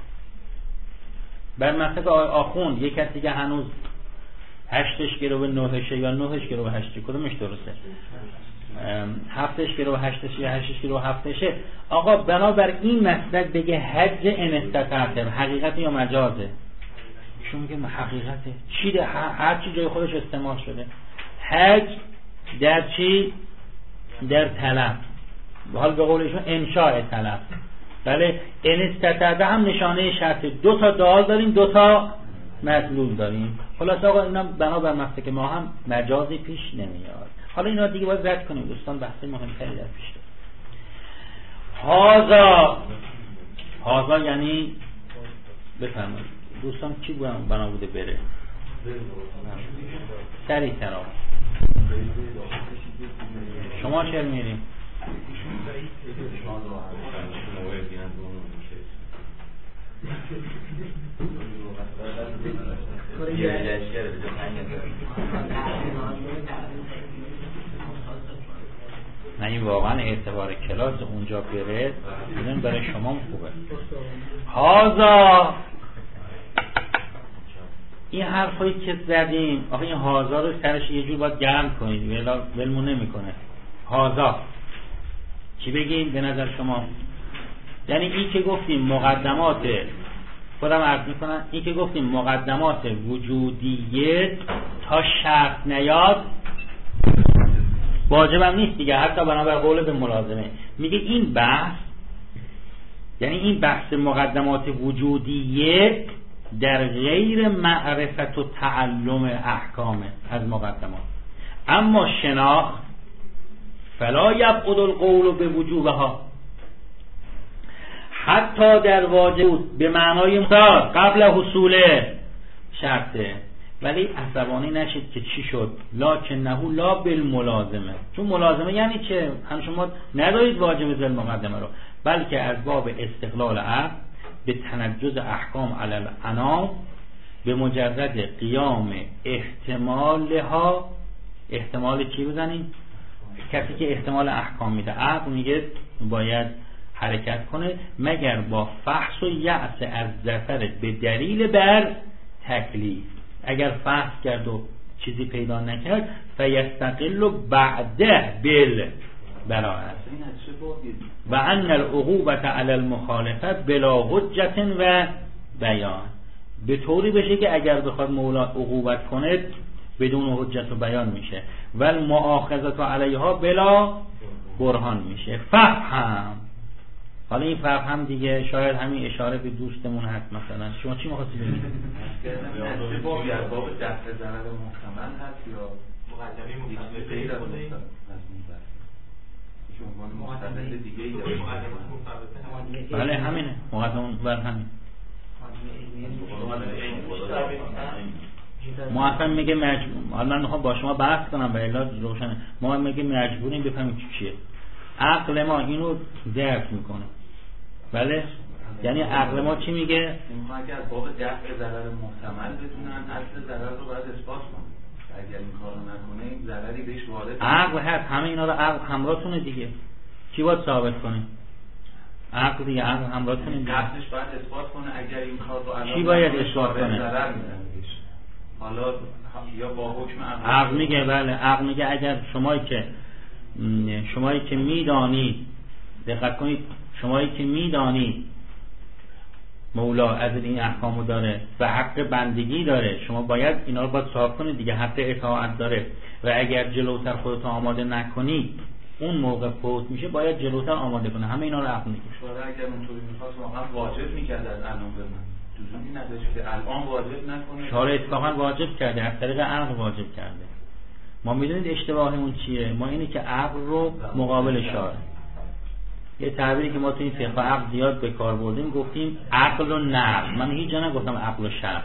بر مسلک آقای آخوند یک کسی که هنوز هشتش گرو به نهشه یا نهش گرو به هشتی، کدومش درسته؟ هفتش گرو به هشتش یا هشتش گرو به هفتشه. آقا بنابر این مسلک بگه حج ان استطعت حقیقت یا مجازه؟ شما میگه حقیقته. چی ده؟ هر چی جای خودش استعمال شده. حج در چی؟ در طلب، حال به قولشون انشاء طلب، بله. ان استطعت هم نشانه شرط، دو تا دال داریم، دو تا مدلول داریم. خلاص آقا اینا بنابر مسلک ما هم مجازی پیش نمیاد. حالا اینا دیگه باید رد کنیم دوستان، بحث مهمتری در پیش داریم. هازا هازا یعنی بفرمایید دوستان کی بنا بوده بره سری سرا شما چه میریم؟ نه این واقعا اعتبار کلاس اونجا بره این برای شما خوبه. هازا این حرفایی که زدیم، آخه این هازا رو سرش یه جور باید گرم کنید ولی ولمون نمیکنه. هازا چی بگیم به نظر شما؟ یعنی این که گفتیم مقدمات، خودم عرض میکنم، این که گفتیم مقدمات وجودیه تا شرط نیاد واجبم نیست دیگه، حتی بنابر قول به ملازمه. میگه این بحث، یعنی این بحث مقدمات وجودیه در غیر معرفت و تعلم احکام از مقدمات، اما شناخت فلا یبعد القول به وجوبها، حتی در واجب به معنای مختار قبل حصول شرطه. ولی عصبانی نشید که چی شد لکنه لا بالملازمه، چون ملازمه یعنی چه؟ هم شما ندارید واجب ذل مقدمه رو، بلکه از باب استقلال عقل به تنجز احکام علی الانام به مجرد قیام احتمالها. احتمال چی بزنیم؟ کسی که احتمال احکام میده، عقل میگه باید حرکت کنه مگر با فحص و یأس از ظفر به دلیل بر تکلیف. اگر فحص کرد و چیزی پیدا نکرد فیستقل بعده بل براءت و ان العقوبة علی المخالفه بلا حجت و بیان، به طوری بشه که اگر بخواد مولا عقوبت کنه بدون حجت و بیان میشه و المؤاخذة علیها بلا برهان میشه. فهم، حالا این فهم هم دیگه شاید همین اشاره به دوستمون هست. مثلا شما چی می‌خواستی بگید؟ چه بابی از باب دفع ضرر محتمل هست یا مقدمه محتمل غیر از محتمل؟ شما محتمل دیگه ای داره؟ بله همینه، مقدمه بر همین. ما اصلا میگه مجبور، حالا من میخوام با شما بحث کنم و الا روشنه، ما میگه مجبوریم بفهمیم چی چیه. عقل ما اینو درک میکنه. بله یعنی عقل ما چی میگه؟ میخوان که از باب دفع ضرر محتمل بدونن اصل ضرر رو باید اثبات کنن. اگر این کارو نکنه این ضرری بهش وارد. عقل هست، همه اینا رو عقل همراهتونه دیگه. کی باید ثابت کنه؟ عقل دیگه، عقل همراهتونه دیگه. قصدش باید اثبات کنه اگر این کار رو الان کی باید اثبات کنه؟ ضرر میزنه. حالا یا با حکم عقل. عقل میگه بله، عقل میگه اگر شمایی که شمایی که میدانید، دقت کنید، شمایی که میدانید مولا از این احکامو داره و حق بندگی داره، شما باید اینا رو باید صاحب کنید دیگه، حق اطاعت داره و اگر جلوتر خودتو آماده نکنید اون موقع فوت میشه، باید جلوتر آماده کنه. همه اینا رو عقل میگه. شورا اگر اونطوری میخواست واقعا واجب میکرد از الان به من لزومی نداشت که الان واجب نکنه. شارع اتفاقا واجب کرده، از طریق عقل واجب کرده. ما میدونید اشتباهمون چیه؟ ما اینه که عقل رو مقابل شارع، یه تعبیری که ما تو این فقه عقل زیاد به کار بردیم، گفتیم عقل و نقل. من هیچ جا نگفتم عقل و شرع.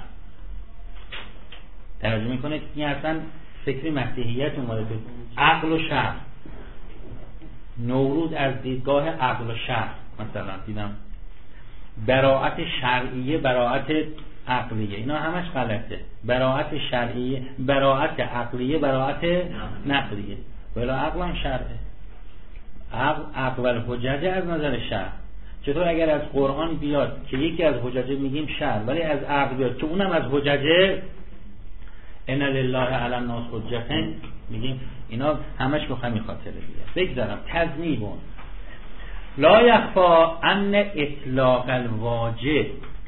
ترجمه کنید این اصلا فکری مسیحیت اومده تو عقل و شرع. نوروز از دیدگاه عقل و شرع مثلا دیدم، براءت شرعیه، براءت عقلیه، اینا همش غلطه. براءت شرعیه، براءت عقلیه، براءت نقلیه. ولی عقل هم شرعه. عقل اقوال حججه از نظر شرع. چطور اگر از قرآن بیاد که یکی از حججه میگیم شرع، ولی از عقل بیاد که اونم از حججه، ان لله علی الناس حجة، میگیم اینا همش به همین خاطره بیاد. بگذارم تذنیبون لا یخفا ان اطلاق الواجب،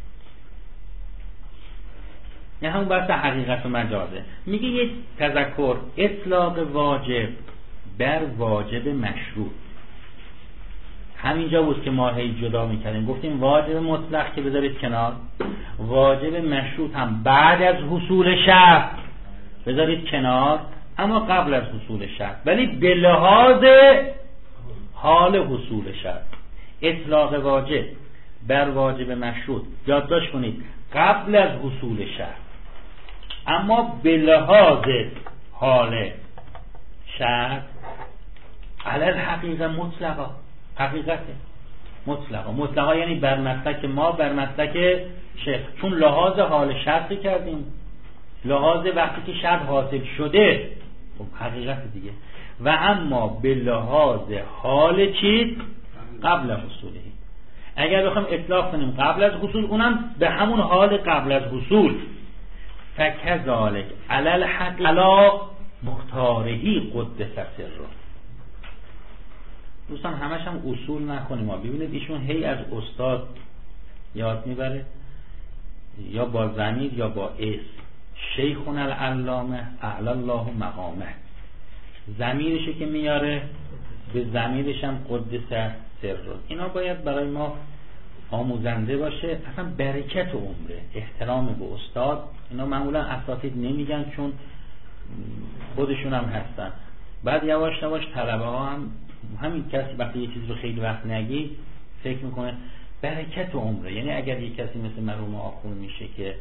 نه همون بحث حقیقت و مجازه. میگه یک تذکر، اطلاق واجب بر واجب مشروط. همینجا بود که ما هی جدا میکردیم، گفتیم واجب مطلق که بذارید کنار، واجب مشروط هم بعد از حصول شرط بذارید کنار، اما قبل از حصول شرط، ولی به لحاظ حال حصول شرط. اطلاق واجب بر واجب مشروط یادداشت کنید قبل از حصول شرط، اما به لحاظ حال شرط علل حقیقه مطلقا، حقیقت مطلقا. مطلقا یعنی بر مسلک ما، بر مسلک شیخ، چون لحاظ حال شرط کردیم، لحاظ وقتی که شرط حاصل شده خب حقیقت دیگه. و اما به لحاظ حال چیز قبل از حصوله. اگر بخوام اطلاق کنیم قبل از حصول، اونم به همون حال قبل از حصول. فکذالک علل حق علا مختارهی قدس سره. دوستان همش هم اصول نکنیم. ما ببینید ایشون هی از استاد یاد میبره، یا با ضمیر یا با اسم. شیخون العلامه اعلی الله مقامه، ضمیرشه که میاره، به ضمیرش هم قدس سر. اینا باید برای ما آموزنده باشه. اصلا برکت عمره، احترام به استاد. اینا معمولا اساتید نمیگن چون خودشون هم هستن. بعد یواش یواش طلبه ها هم، همین کسی وقتی یه چیز رو خیلی وقت نگی فکر میکنه برکت عمره. یعنی اگر یه کسی مثل مرحوم آخون میشه که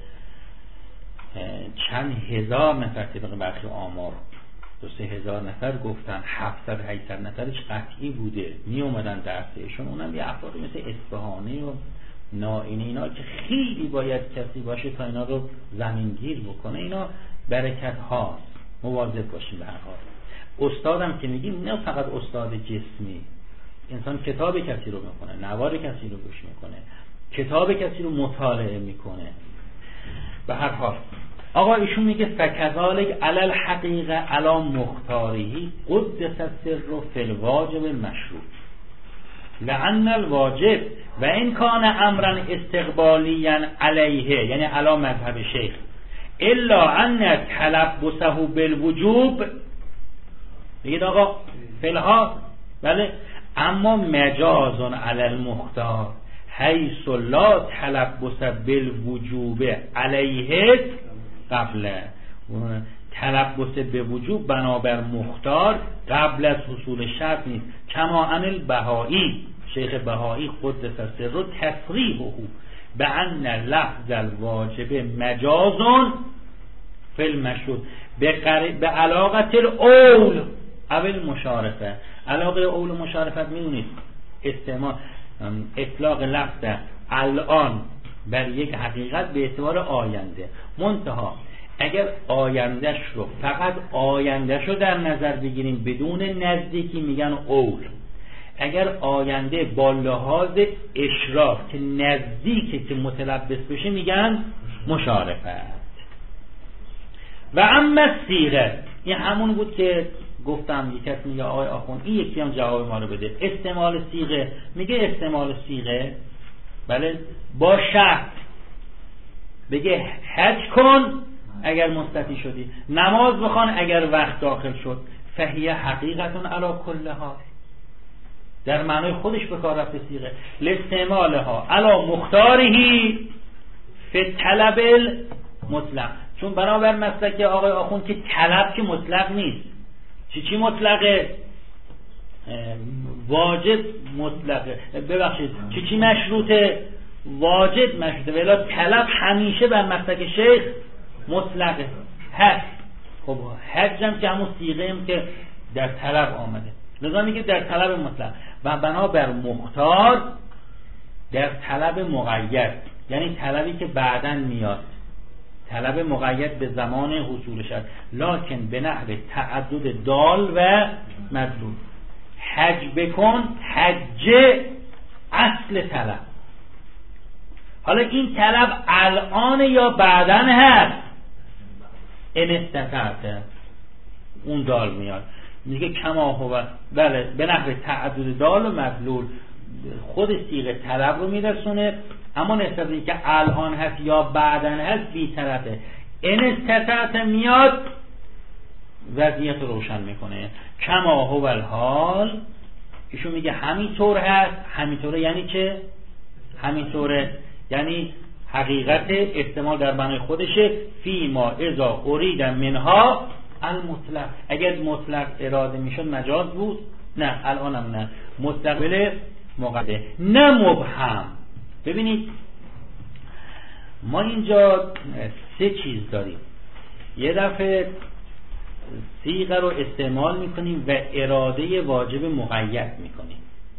چند هزار نفر طبق برخی آمار دو سه هزار نفر گفتن، هفتصد هشتصد نفرش قطعی بوده می اومدن درسشون، اونم یه افراد مثل اصفهانی و نائینی، اینا که خیلی باید کسی باشه تا اینا رو زمینگیر بکنه. اینا برکت هاست، مواظب باشیم. به هر حال استادم که میگیم نه فقط استاد جسمی، انسان کتاب کسی رو میکنه، نوار کسی رو گوش میکنه، کتاب کسی رو مطالعه میکنه. به هر حال آقا ایشون میگه فکذالک علل حقیقه علا مختارهی قدس السر فی الواجب مشروط، لأن الواجب و این کان امرا استقبالیا علیه، یعنی علا مذهب شیخ، الا ان تلبسه بالوجوب. بگید آقا فلها بله، اما مجازن علی المختار حیث لا تلبس بالوجوب علیه قبل. تلبس به وجوب بنابر مختار قبل از حصول شرط نیست. کما ان البهایی، شیخ بهایی قدس سره تصریحه به ان لفظ الواجب مجازن فی المشروط به علاقه الاول اول مشارفه. علاقه اول مشارفت میدونید استعمال اطلاق لفظ الان بر یک حقیقت به اعتبار آینده. منتها اگر آیندهش رو فقط آیندهش رو در نظر بگیریم بدون نزدیکی میگن اول. اگر آینده با لحاظ اشراف که نزدیکه که متلبس بشه میگن مشارفت. و اما صیغه، این همون بود که گفتم یک کس میگه آقای آخوند این یکی هم جواب ما رو بده. استعمال صیغه، میگه استعمال صیغه بله با شرط بگه حج کن اگر مستطیع شدی، نماز بخوان اگر وقت داخل شد، فهیه حقیقتون علی کلها، در معنای خودش به کار رفته صیغه. لاستعمالها علی مختارهی فی طلب مطلق، چون بنابر مسلک آقای آخوند که طلب که مطلق نیست. چی چی مطلقه؟ واجب مطلقه، ببخشید چی چی مشروطه؟ واجب مشروطه. ولی طلب همیشه بر مسلک شیخ مطلقه. حج، خب حج هم که همون صیغه هم که در طلب آمده، لذا میگه در طلب مطلق. و بنابر مختار در طلب مقید، یعنی طلبی که بعداً میاد، طلب مقید به زمان حصولش است، لکن به نحو تعدد دال و مدلول. حج بکن، حج اصل طلب. حالا این طلب الان یا بعداً هست؟ ان استطعت، اون دال میاد میگه کما هو، بله به نحو تعدد دال و مدلول، خود صیغه طلب رو میرسونه، اما نسبت به که الان هست یا بعداً هست بی طرفه. ان استطعت میاد وضعیت رو روشن میکنه. کما هو الحال، ایشون میگه همینطور هست. همینطوره یعنی چه؟ همینطوره یعنی حقیقت استعمال در معنای خودشه. فی ما اذا ارید منها المطلق، اگر مطلق اراده میشد مجاز بود، نه الانم نه، مستقبل مقدر، نه مبهم. ببینید ما اینجا سه چیز داریم. یه دفعه صیغه رو استعمال میکنیم و اراده واجب مقید میکنیم،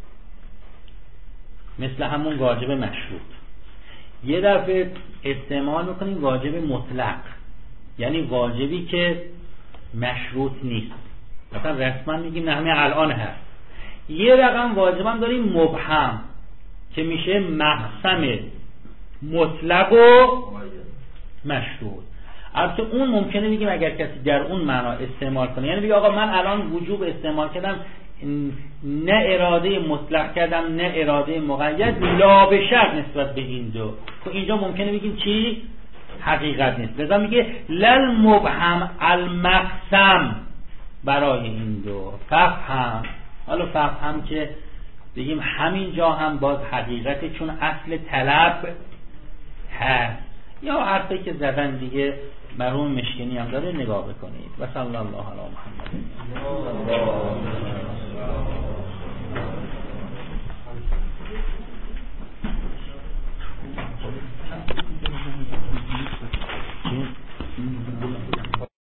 مثل همون واجب مشروط. یه دفعه استعمال میکنیم واجب مطلق، یعنی واجبی که مشروط نیست، مثلا رسما میگیم نه همه الان هست. یه رقم واجب هم داریم مبهم که میشه مقسم مطلق و مشروط. البته اون ممکنه بگیم اگر کسی در اون معنا استعمال کنه، یعنی بگه آقا من الان وجوب استعمال کردم، نه اراده مطلق کردم نه اراده مقید، لا به شرط نسبت به این دو، که اینجا ممکنه بگیم چی؟ حقیقت نیست. لذا میگه لل مبهم المقسم برای این دو ففهم. حالا ففهم که بگیم همین جا هم باز حقیقت، چون اصل طلب هست. یا حرفی که زدن دیگه مرحوم مشکنی هم داره، نگاه بکنید. و صلی الله علی محمد.